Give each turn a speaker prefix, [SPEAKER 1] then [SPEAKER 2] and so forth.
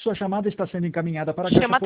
[SPEAKER 1] sua chamada está sendo encaminhada para a caixa
[SPEAKER 2] Chama